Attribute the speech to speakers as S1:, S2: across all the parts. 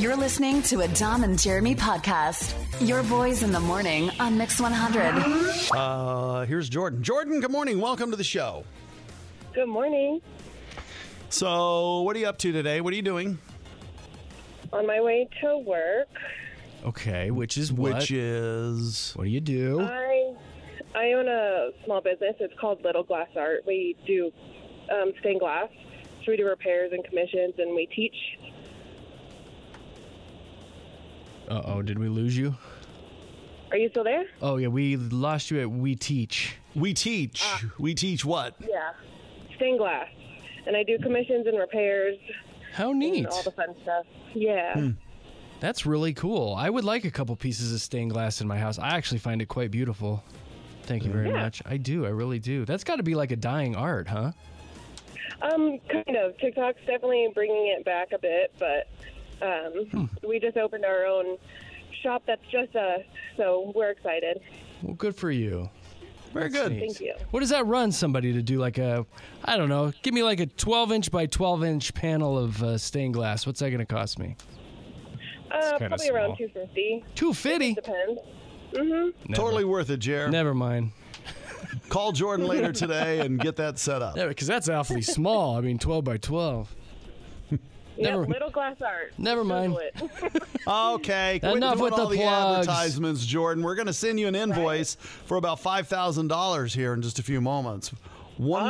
S1: You're listening to a Dom and Jeremy podcast. Your boys in the morning on Mix 100.
S2: Here's Jordan. Jordan, good morning. Welcome to the show.
S3: Good morning.
S2: So, what are you up to today? What are you doing?
S3: On my way to work.
S4: Okay, which is what?
S2: Which is...
S4: What do you do?
S3: I own a small business. It's called Little Glass Art. We do stained glass. So we do repairs and commissions, and we teach.
S4: Uh-oh, did we lose you?
S3: Are you still there?
S4: Oh, yeah, we lost you at We Teach.
S2: We teach. We teach what?
S3: Yeah. Stained glass. And I do commissions and repairs.
S4: How neat.
S3: And all the fun stuff. Yeah.
S4: That's really cool. I would like a couple pieces of stained glass in my house. I actually find it quite beautiful. Thank you very much. I do. I really do. That's got to be like a dying art, huh?
S3: Kind of. TikTok's definitely bringing it back a bit, but we just opened our own shop that's just us, so we're excited.
S4: Well, good for you.
S2: Very good.
S3: Thank you.
S4: What does that run somebody to do? Like a, I don't know, give me like a 12-inch by 12-inch panel of stained glass. What's that going to cost me?
S3: Probably around $250.
S4: $250?
S3: Depends. Mm-hmm.
S2: Totally worth it, Jer.
S4: Never mind.
S2: Call Jordan later today and get that set up.
S4: Yeah, because that's awfully small. I mean, 12 by 12.
S3: Yeah, Little Glass Art.
S4: Never mind.
S2: Okay, quit
S4: Enough
S2: doing
S4: with
S2: all
S4: the
S2: the
S4: plugs.
S2: advertisements, Jordan. We're going to send you an invoice for about $5,000 here in just a few moments. One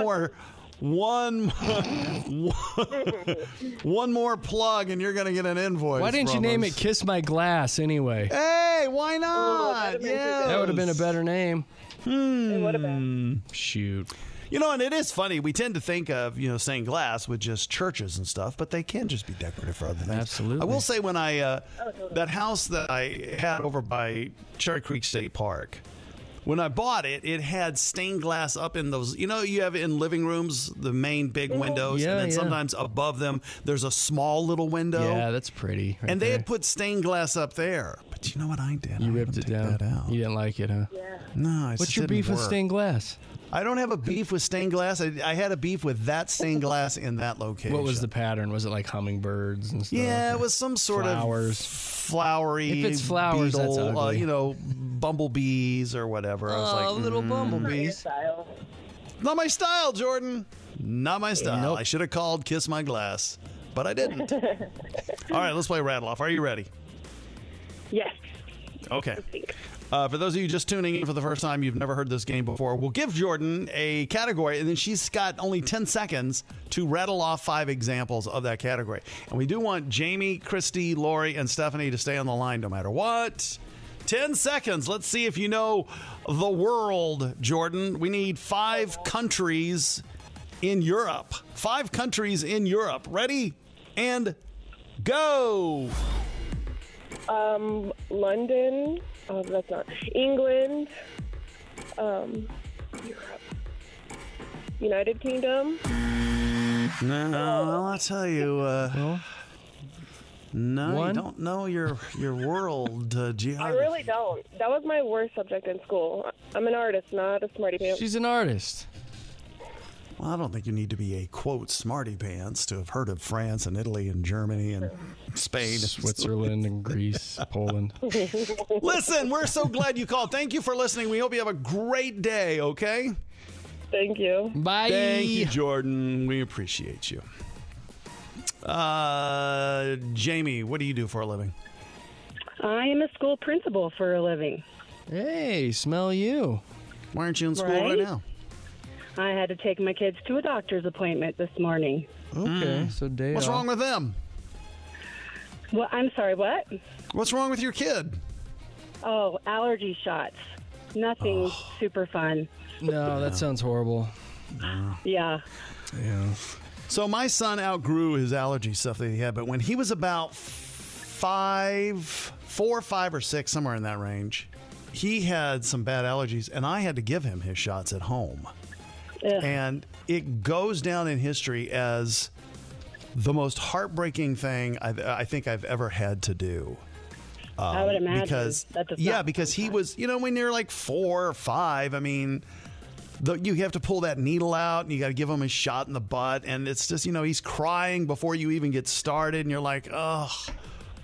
S2: more plug, and you're going to get an invoice.
S4: Why didn't you
S2: from
S4: name
S2: us.
S4: it Kiss My Glass anyway?
S2: Hey, why not?
S3: Yeah.
S4: That would have been a better name.
S3: It would have been.
S4: Shoot.
S2: You know, and it is funny. We tend to think of, stained glass with just churches and stuff, but they can just be decorative for other things.
S4: Absolutely.
S2: I will say when that house that I had over by Cherry Creek State Park, when I bought it, it had stained glass up in those, you have in living rooms, the main big windows,
S4: Yeah,
S2: and then
S4: yeah.
S2: sometimes above them, there's a small little window.
S4: Yeah, that's pretty.
S2: And they had put stained glass up there. But you know what I did?
S4: You
S2: I
S4: ripped
S2: had
S4: it
S2: to take
S4: down.
S2: that out.
S4: You didn't like it, huh?
S3: Yeah.
S2: No, it
S4: What's
S2: just
S4: your
S2: didn't
S4: beef with
S2: work.
S4: stained glass?
S2: I don't have a beef with stained glass. I had a beef with that stained glass in that location.
S4: What was the pattern? Was it like hummingbirds and stuff?
S2: Yeah, it was some sort
S4: Flowers.
S2: of flowery.
S4: If it's flowers, that's
S2: beetle,
S4: ugly.
S2: bumblebees or whatever. I was like,
S4: little
S3: Not your
S4: bumblebees.
S3: style.
S2: not my style, Jordan. Not my style.
S4: Nope.
S2: I should have called Kiss My Glass, but I didn't. All right, let's play Rattle Off. Are you ready?
S3: Yes.
S2: Okay. For those of you just tuning in for the first time, you've never heard this game before, we'll give Jordan a category, and then she's got only 10 seconds to rattle off 5 examples of that category. And we do want Jamie, Christy, Lori, and Stephanie to stay on the line no matter what. 10 seconds. Let's see if you know the world, Jordan. We need 5 countries in Europe. 5 countries in Europe. Ready? And go.
S3: London. Oh, that's not. England. Europe. United Kingdom.
S2: No, I'll tell you. No,
S4: One?
S2: you don't know your world geography.
S3: I really don't. That was my worst subject in school. I'm an artist, not a smarty pants.
S4: She's an artist.
S2: Well, I don't think you need to be a, quote, smarty pants to have heard of France and Italy and Germany and Spain.
S4: Switzerland and Greece, Poland.
S2: Listen, we're so glad you called. Thank you for listening. We hope you have a great day, okay?
S3: Thank you.
S4: Bye.
S2: Thank you, Jordan. We appreciate you. Jamie, what do you do for a living?
S5: I am a school principal for a living.
S4: Hey, smell you.
S2: Why aren't you in school right
S5: Right?
S2: now?
S5: I had to take my kids to a doctor's appointment this morning.
S4: Okay, so day
S2: What's
S4: off.
S2: wrong with them?
S5: Well, I'm sorry, what?
S2: What's wrong with your kid?
S5: Oh, allergy shots. Nothing super fun.
S4: No, that sounds horrible.
S5: Yeah.
S4: Yeah.
S2: So my son outgrew his allergy stuff that he had, but when he was about 4, 5, or 6, somewhere in that range, he had some bad allergies, and I had to give him his shots at home.
S5: Ugh.
S2: And it goes down in history as the most heartbreaking thing I think I've ever had to do.
S5: I would imagine.
S2: Because
S5: that does
S2: yeah,
S5: not
S2: because
S5: sound
S2: he
S5: fun.
S2: was, when you're like 4 or 5, I mean, you have to pull that needle out and you got to give him a shot in the butt, and it's just, he's crying before you even get started, and you're like, oh,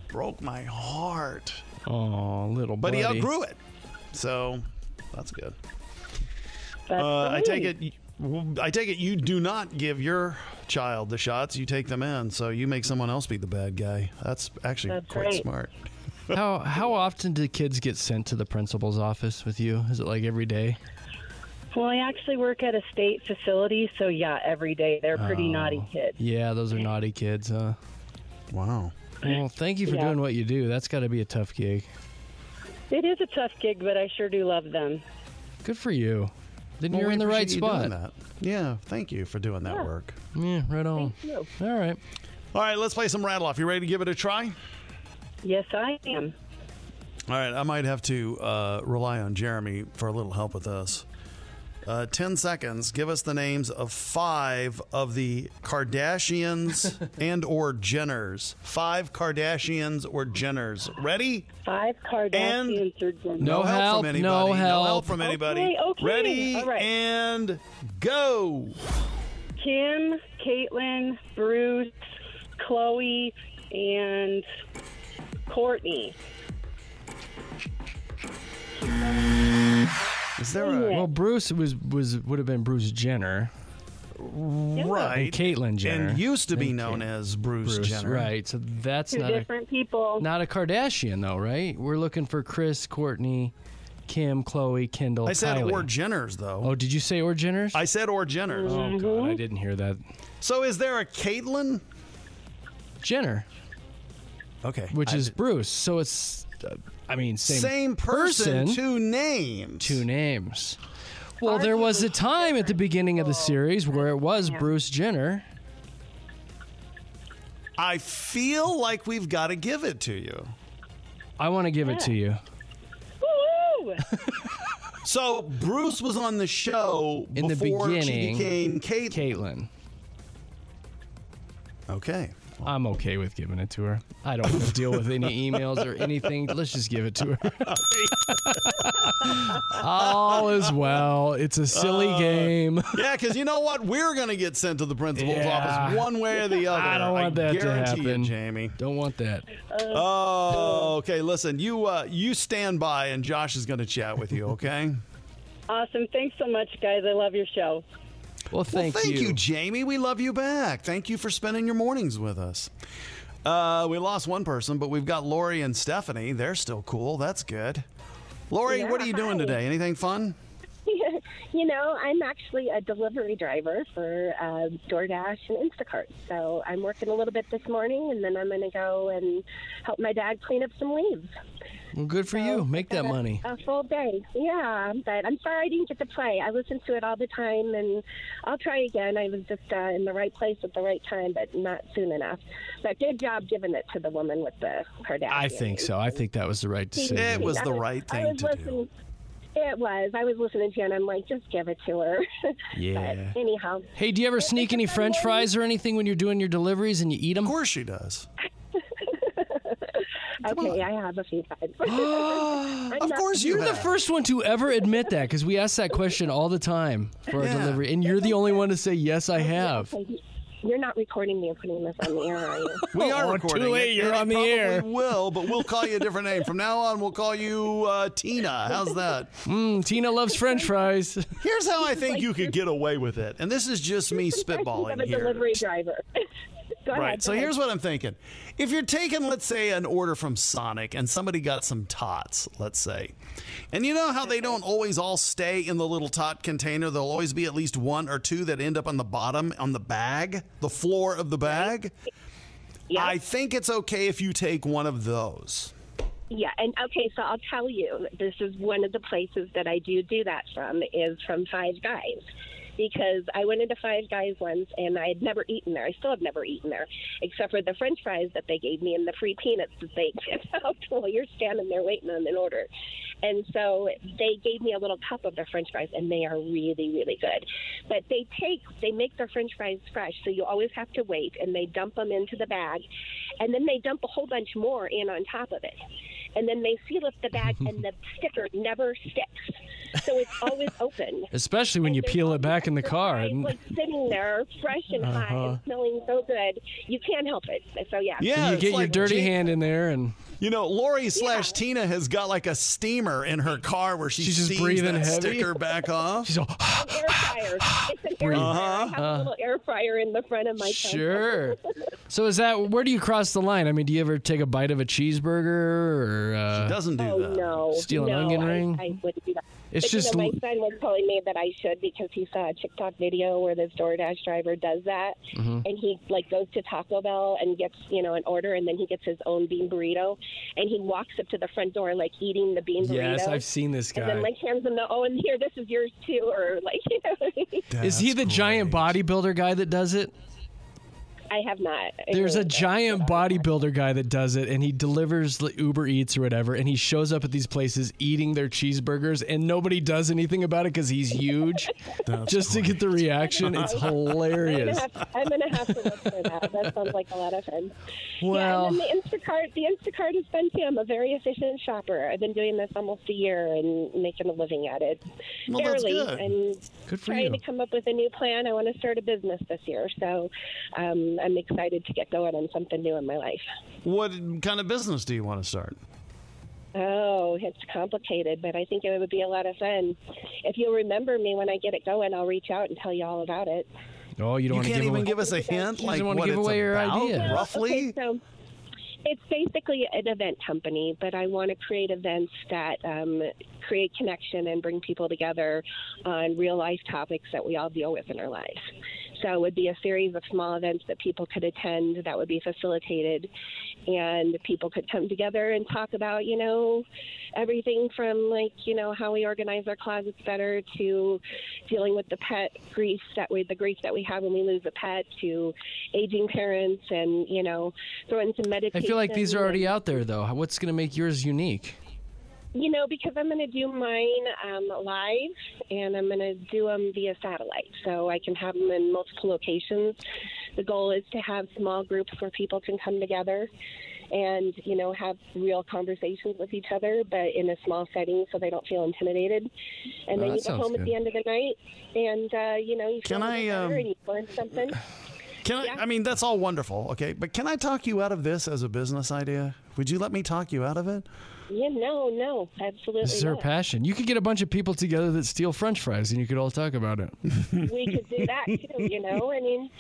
S2: broke my heart.
S4: Oh, little
S2: But
S4: buddy.
S2: he outgrew it. So that's good.
S5: That's
S2: I take it you do not give your child the shots. You take them in. So you make someone else be the bad guy. That's actually
S5: That's
S2: quite
S5: right.
S2: smart.
S4: How often do kids get sent to the principal's office with you? Is it like every day?
S5: Well, I actually work at a state facility, so yeah, every day. They're pretty naughty kids.
S4: Yeah, those are naughty kids, huh?
S2: Wow.
S4: Well, thank you for
S5: Yeah.
S4: doing what you do. That's got to be a tough gig.
S5: It is a tough gig, but I sure do love them.
S4: Good for you. Then
S2: Well,
S4: you're
S2: we
S4: in the right
S2: appreciate you doing
S4: spot.
S2: that. Yeah, thank you for doing that
S5: Yeah.
S2: work.
S4: Yeah, right on.
S5: Thank you.
S4: All right.
S2: All right, let's play some rattle off. You ready to give it a try?
S5: Yes, I am.
S2: All right, I might have to rely on Jeremy for a little help with this. 10 seconds. Give us the names of 5 of the Kardashians and or Jenners. 5 Kardashians or Jenners. Ready?
S5: 5 Kardashians or Jenner.
S4: No help,
S2: from anybody.
S4: no
S2: No
S4: help.
S2: help from anybody.
S5: Okay.
S2: Ready
S5: All right.
S2: and go.
S5: Kim, Caitlin, Bruce, Chloe, and Courtney.
S2: Is there a
S4: Well, Bruce would have been Bruce Jenner.
S2: right?
S4: And Caitlyn Jenner.
S2: And used to be
S4: And
S2: known as Bruce Jenner.
S4: Right. So that's
S5: 2
S4: not
S5: different people.
S4: not a Kardashian, though, right? We're looking for Kris, Courtney, Kim, Chloe, Kendall,
S2: I said
S4: Kylie.
S2: or Jenners though.
S4: Oh, did you say or Jenners?
S2: I said or Jenners.
S4: Oh, God, I didn't hear that.
S2: So is there a Caitlyn?
S4: Jenner,
S2: Okay.
S4: which is Bruce. So it's, same
S2: person, 2 names.
S4: 2 names. Well, there was a time at the beginning of the series where it was Bruce Jenner.
S2: I feel like we've got to give it to you.
S4: I want to give it to you.
S5: Woo!
S2: So Bruce was on the show
S4: In the
S2: before
S4: beginning,
S2: she became Caitlyn.
S4: Caitlyn.
S2: Okay.
S4: I'm okay with giving it to her. I don't want to deal with any emails or anything. Let's just give it to her. All is well. It's a silly game.
S2: Yeah, because you know what? We're going to get sent to the principal's
S4: Yeah.
S2: office one way or the other.
S4: I don't want that to
S2: guarantee
S4: happen.
S2: you, Jamie.
S4: Don't want that.
S2: Oh, okay. Listen, you stand by, and Josh is going to chat with you. Okay.
S5: Awesome. Thanks so much, guys. I love your show.
S4: Well, thank you.
S2: Jamie. We love you back. Thank you for spending your mornings with us. We lost one person, but we've got Lori and Stephanie. They're still cool. That's good. Lori,
S3: Yeah,
S2: what are you doing
S3: hi.
S2: today? Anything fun?
S3: You know, I'm actually a delivery driver for DoorDash and Instacart. So I'm working a little bit this morning, and then I'm going to go and help my dad clean up some leaves.
S4: Well, good for you. Make that money.
S3: A full day. Yeah, but I'm sorry I didn't get to play. I listen to it all the time, and I'll try again. I was just in the right place at the right time, but not soon enough. But good job giving it to the woman with the Kardashians.
S4: I think so. I think that was the right decision.
S2: It was the right thing to do.
S3: It was. I was listening to you, and I'm like, just give it to her.
S4: Yeah.
S3: But anyhow.
S4: Hey, do you ever sneak any French fries or anything when you're doing your deliveries and you eat them?
S2: Of course she does.
S3: Okay, I have a few times.
S2: Of course you
S4: You're the
S2: have.
S4: first one to ever admit that because we ask that question all the time for our
S2: Yeah.
S4: delivery, and you're the only one to say, yes, I have.
S3: You're not recording me and putting this on the air, are you?
S2: We are
S4: Oh,
S2: recording.
S4: too late.
S2: It.
S4: You're
S2: It
S4: on the
S2: probably
S4: air.
S2: will, but we'll call you a different name. From now on, we'll call you Tina. How's that?
S4: Tina loves French fries.
S2: Here's how I think you could get away with it. And this is just me
S3: I'm
S2: spitballing
S3: a
S2: here.
S3: delivery driver. Go ahead.
S2: Right. So here's what I'm thinking. If you're taking, let's say, an order from Sonic and somebody got some tots, let's say, and you know how they don't always all stay in the little tot container? There'll always be at least 1 or 2 that end up on the bottom, on the bag, the floor of the bag.
S3: Yeah.
S2: I think it's okay if you take one of those.
S3: Yeah, and okay, so I'll tell you, this is one of the places that I do that from, is from Five Guys. Because I went into Five Guys once, and I had never eaten there. I still have never eaten there, except for the French fries that they gave me and the free peanuts that they give out while you're standing there waiting on an order. And so they gave me a little cup of their French fries, and they are really, really good. But they make their French fries fresh, so you always have to wait, and they dump them into the bag, and then they dump a whole bunch more in on top of it. and then they seal up the bag, and the sticker never sticks. So it's always open.
S4: Especially when you peel it back in the car.
S3: Like sitting there, fresh and hot, and smelling so good, you can't help it. So yeah.
S2: Yeah,
S4: You
S2: it's
S4: get your
S2: like
S4: dirty hand in there, and
S2: You know, Lori / Tina has got like a steamer in her car where she's
S4: just
S2: steams
S4: breathing
S2: that
S4: heavy.
S2: sticker back off.
S4: she's all,
S3: Air fryer. It's an air fryer. I have a little air fryer in the front of my car.
S4: sure. So is that, where do you cross the line? I mean, do you ever take a bite of a cheeseburger or
S2: Doesn't do
S3: Oh
S2: that.
S3: no!
S4: Steal an
S3: no,
S4: onion ring?
S3: I wouldn't do that.
S4: It's
S3: But,
S4: just
S3: my son was telling me that I should because he saw a TikTok video where this DoorDash driver does that,
S4: Mm-hmm.
S3: and he like goes to Taco Bell and gets an order, and then he gets his own bean burrito, and he walks up to the front door like eating the bean burrito.
S4: Yes, I've seen this
S3: And then
S4: guy.
S3: like hands him the and here, this is yours too, or like
S4: Is he the giant bodybuilder guy that does it?
S3: I have not.
S4: There's a giant bodybuilder guy that does it, and he delivers like Uber Eats or whatever, and he shows up at these places eating their cheeseburgers, and nobody does anything about it because he's huge. Just to get the reaction. It's hilarious.
S3: I'm gonna have to look for that. That sounds like a lot of fun.
S4: Well,
S3: yeah, and then the Instacart is fun too. I'm a very efficient shopper. I've been doing this almost a year and making a living at it.
S2: Well, that's
S3: Barely.
S2: good.
S3: I'm
S4: good for
S3: trying
S4: you.
S3: to come up with a new plan. I want to start a business this year, so I'm excited to get going on something new in my life.
S2: What kind of business do you want to start?
S3: Oh, it's complicated, but I think it would be a lot of fun. If you'll remember me when I get it going, I'll reach out and tell you all about it.
S4: Oh, you don't
S2: You
S4: want to
S2: can't
S4: give
S2: even
S4: away.
S2: give us a hint, like
S4: doesn't wanna
S2: what
S4: give
S2: it's
S4: away your
S2: about,
S4: idea.
S2: roughly?
S3: Okay, so it's basically an event company, but I want to create events that create connection and bring people together on real life topics that we all deal with in our lives. So it would be a series of small events that people could attend that would be facilitated, and people could come together and talk about, everything from how we organize our closets better to dealing with the pet grief the grief that we have when we lose a pet, to aging parents, and throwing some meditation.
S4: I feel like these are already out there, though. What's going to make yours unique?
S3: Because I'm going to do mine live, and I'm going to do them via satellite, so I can have them in multiple locations. The goal is to have small groups where people can come together and, have real conversations with each other, but in a small setting so they don't feel intimidated. And then
S4: that
S3: you go
S4: sounds
S3: home
S4: good.
S3: at the end of the night, and, you feel
S2: Can
S3: a little
S2: I,
S3: better and you learn something.
S2: I mean, that's all wonderful, okay, but can I talk you out of this as a business idea? Would you let me talk you out of it?
S3: Yeah, no, absolutely
S4: This is her
S3: not.
S4: passion. You could get a bunch of people together that steal French fries, and you could all talk about it.
S3: We could do that too, I mean,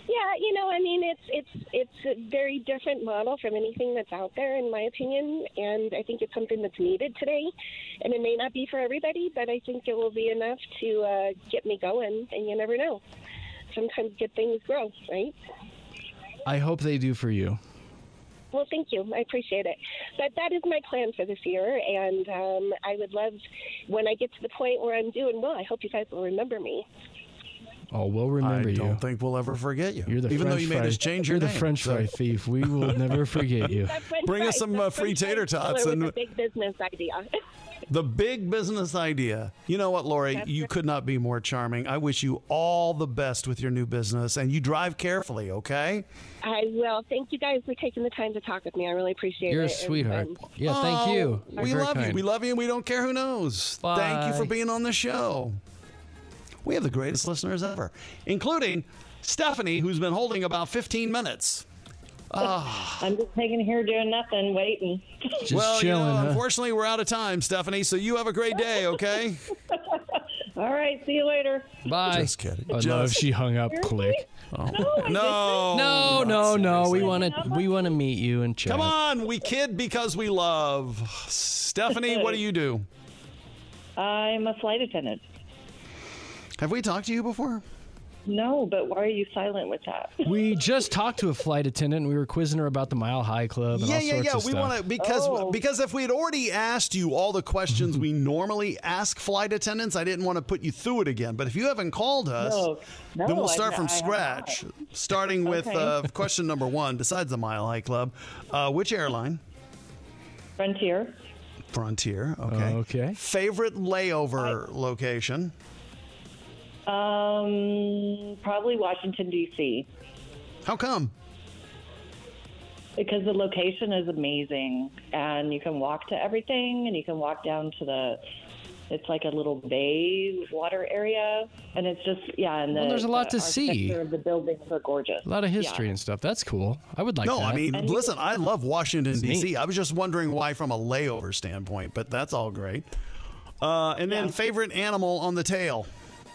S3: it's a very different model from anything that's out there, in my opinion, and I think it's something that's needed today. And it may not be for everybody, but I think it will be enough to get me going, and you never know. Sometimes good things grow, right?
S4: I hope they do for you.
S3: Well, thank you. I appreciate it. But that is my plan for this year, and I would love, when I get to the point where I'm doing well, I hope you guys will remember me.
S4: Oh, we'll remember
S2: I
S4: you.
S2: don't think we'll ever forget you.
S4: You're the
S2: Even though
S4: French
S2: you made
S4: fry,
S2: us change your
S4: You're
S2: name.
S4: the French fry thief. We will never forget you.
S3: That French
S2: Bring us
S3: fries-
S2: some
S3: that
S2: free
S3: French
S2: tater
S3: fries
S2: tots
S3: was
S2: and-
S3: a big business idea.
S2: The big business idea. You know what, Lori? You could not be more charming. I wish you all the best with your new business, and you drive carefully, okay?
S3: I will. Thank you guys for taking the time to talk with me. I really appreciate
S4: You're
S3: it.
S4: a sweetheart.
S3: And,
S4: Yeah, thank you.
S2: Oh,
S4: You're
S2: we
S4: very
S2: love you.
S4: kind.
S2: We love you, and we don't care who knows. Thank you for
S4: Bye.
S2: being on the show. We have the greatest listeners ever, including Stephanie, who's been holding about 15 minutes.
S5: I'm just hanging here doing nothing, waiting.
S4: Just
S2: Well,
S4: chilling, huh?
S2: unfortunately, we're out of time, Stephanie, so you have a great day, okay?
S5: All right, see you later.
S4: Bye.
S2: Just kidding.
S4: Oh, no, if she hung up, click.
S2: No.
S4: No. We want to meet you and chat.
S2: Come on, we kid because we love. Stephanie, what do you do?
S5: I'm a flight attendant.
S2: Have we talked to you before?
S5: No, but why are you silent with that?
S4: We just talked to a flight attendant, and we were quizzing her about the Mile High Club and all sorts of
S2: We
S4: stuff.
S2: want to
S5: Oh.
S2: because if we had already asked you all the questions we normally ask flight attendants, I didn't want to put you through it again. But if you haven't called us,
S5: No,
S2: then we'll
S5: I-
S2: start from
S5: I have
S2: scratch. Starting with
S5: Okay.
S2: question number one. Besides the Mile High Club, which airline?
S5: Frontier.
S2: Frontier. Okay.
S4: Okay.
S2: Favorite layover location?
S5: Probably Washington, D.C.
S2: How come?
S5: Because the location is amazing, and you can walk to everything, and you can walk down to it's like a little bay water area, and it's just, and
S4: there's a lot to see.
S5: architecture of the buildings are gorgeous.
S4: A lot of history and stuff. That's cool. I would like that.
S2: No, I mean, listen, I love Washington,
S4: neat.
S2: D.C. I was just wondering why from a layover standpoint, but that's all great. And then favorite animal on the tail?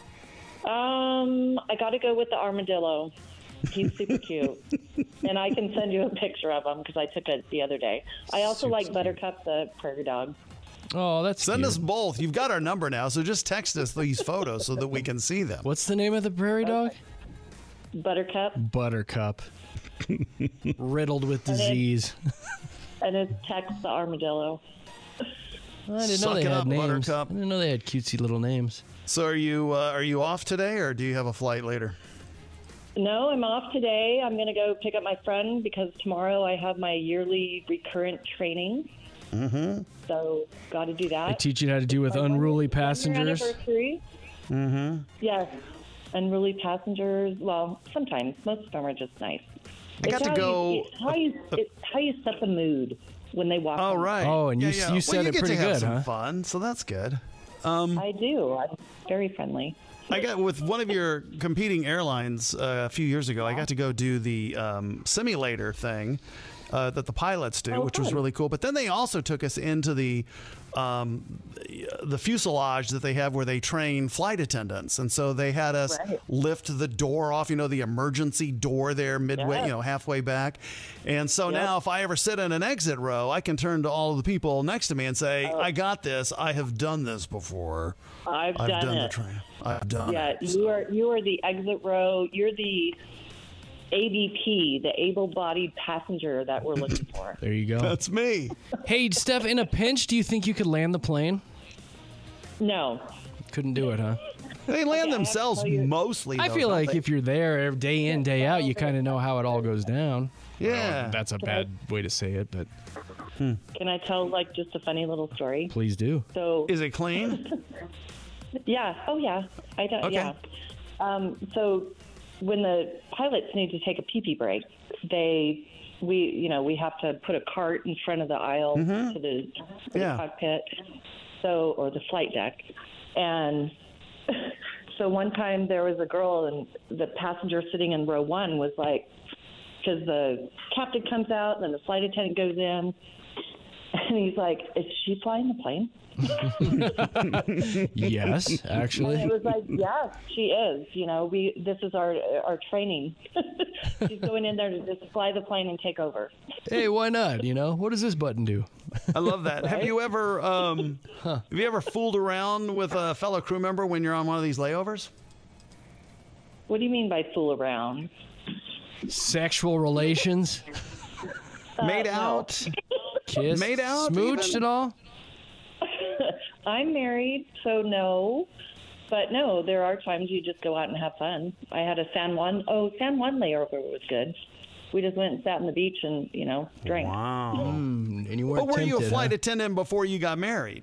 S5: I got to go with the armadillo. He's super cute. And I can send you a picture of him because I took it the other day. I also like Buttercup, the prairie dog.
S4: Oh, that's
S2: Send
S4: cute.
S2: us both. You've got our number now, so just text us these photos so that we can see them.
S4: What's the name of the prairie dog?
S5: Buttercup.
S4: Buttercup. Riddled with disease.
S5: And it's Tex the armadillo.
S4: I didn't know
S2: Suck
S4: they
S2: it
S4: had
S2: up,
S4: names.
S2: Buttercup.
S4: I didn't know they had cutesy little names.
S2: So are you off today, or do you have a flight later?
S5: No, I'm off today. I'm going to go pick up my friend because tomorrow I have my yearly recurrent training. Mm-hmm. So got to do that.
S4: They teach you how to deal with unruly passengers.
S5: Anniversary. Mm-hmm. Yes. Unruly passengers. Well, sometimes. Most of them are just nice.
S2: I got to go.
S5: It's how you set the mood when they walk.
S2: Oh,
S5: in.
S2: right.
S4: Oh, and you said it
S2: get
S4: pretty
S2: to have
S4: good,
S2: some
S4: huh?
S2: fun, so that's good.
S5: I do. I'm very friendly.
S2: I got with one of your competing airlines a few years ago. I got to go do the simulator thing that the pilots do, which was really cool. But then they also took us into the fuselage that they have where they train flight attendants, and so they had us lift the door off. The emergency door there midway, halfway back. And so now, if I ever sit in an exit row, I can turn to all of the people next to me and say, "I got this. I have done this before.
S5: I've done
S2: the
S5: it.
S2: training. I've done it."
S5: Yeah, you are the exit row. You're the ABP, the able-bodied passenger that we're looking for.
S4: There you go.
S2: That's me.
S4: Hey, Steph, in a pinch, do you think you could land the plane?
S5: No.
S4: Couldn't do it, huh?
S2: They land themselves mostly.
S4: I feel like if you're there day in, day out, you kind of know how it all goes down.
S2: Yeah.
S4: Well, that's a bad way to say it, but
S5: Can I tell just a funny little story?
S4: please do.
S5: So
S2: Is it clean?
S5: yeah, oh yeah, I don't.
S2: Okay.
S5: Yeah. So when the pilots need to take a pee-pee break, we have to put a cart in front of the aisle to the cockpit, or the flight deck, and so one time there was a girl and the passenger sitting in row 1 was like, because the captain comes out and then the flight attendant goes in, and he's like, "Is she flying the plane?"
S4: Yes, actually.
S5: And it was like, yes, she is. This is our training. She's going in there to just fly the plane and take over.
S4: Hey, why not? What does this button do?
S2: I love that. Have you ever fooled around with a fellow crew member when you're on one of these layovers?
S5: What do you mean by fool around?
S4: Sexual relations?
S2: Made
S5: no.
S2: out?
S4: Kissed?
S2: Made out
S4: Smooched
S2: even?
S4: at all?
S5: I'm married, so no. But no, there are times you just go out and have fun. I had a San Juan layover was good. We just went and sat on the beach and, drank.
S2: Wow.
S4: And you weren't
S2: But were you a
S4: tempted,
S2: flight
S4: huh?
S2: attendant before you got married?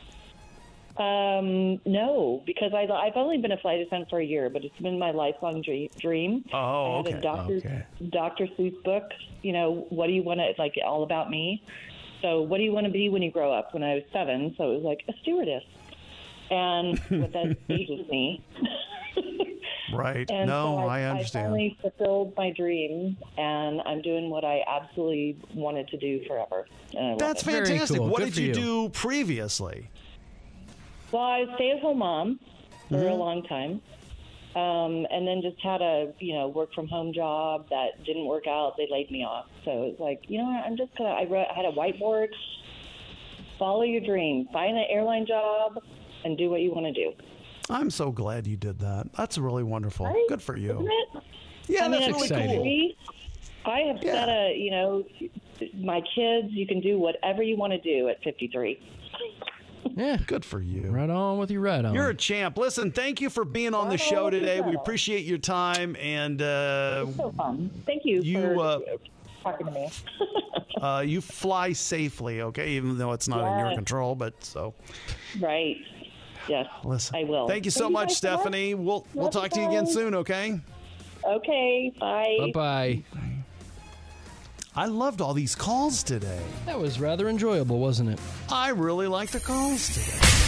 S5: No, because I've only been a flight attendant for a year, but it's been my lifelong dream.
S2: Oh,
S5: I had
S2: okay.
S5: a Dr. Seuss book, what do you want to, all about me. So what do you want to be when you grow up? When I was 7, so it was like a stewardess. And but that ages me.
S2: Right.
S5: And
S2: No,
S5: so
S2: I
S5: I
S2: understand.
S5: finally fulfilled my dream, and I'm doing what I absolutely wanted to do forever. And I love
S2: That's
S5: it.
S4: Very
S2: fantastic.
S4: cool.
S2: What
S4: Good
S2: did
S4: for
S2: you
S4: you.
S2: do previously?
S5: Well, I was a stay-at-home mom for a long time, and then just had a work-from-home job that didn't work out. They laid me off, so it was like, I'm just gonna. I had a whiteboard. Follow your dream. Find an airline job, and do what you want to do.
S2: I'm so glad you did that. That's really wonderful.
S5: Right?
S2: Good for you.
S5: Isn't it?
S2: Yeah, that's
S5: at
S2: really
S4: exciting.
S2: cool.
S5: I have set my kids, you can do whatever you want to do at 53.
S4: Yeah.
S2: Good for you.
S4: Right on with you, right on.
S2: You're a champ. Listen, thank you for being on the show today. We appreciate your time, and
S5: It's so fun. Thank you for talking to me.
S2: you fly safely, okay? Even though it's not in your
S5: Yes.
S2: control, but so.
S5: Right. Yes,
S2: Listen,
S5: I will.
S2: Thank you so much,
S5: guys so much.
S2: Stephanie. We'll
S5: Love
S2: talk to
S5: you
S2: you again
S5: guys.
S2: soon, okay?
S5: Okay, bye.
S4: Bye-bye.
S2: I loved all these calls today.
S4: That was rather enjoyable, wasn't it?
S2: I really like the calls today.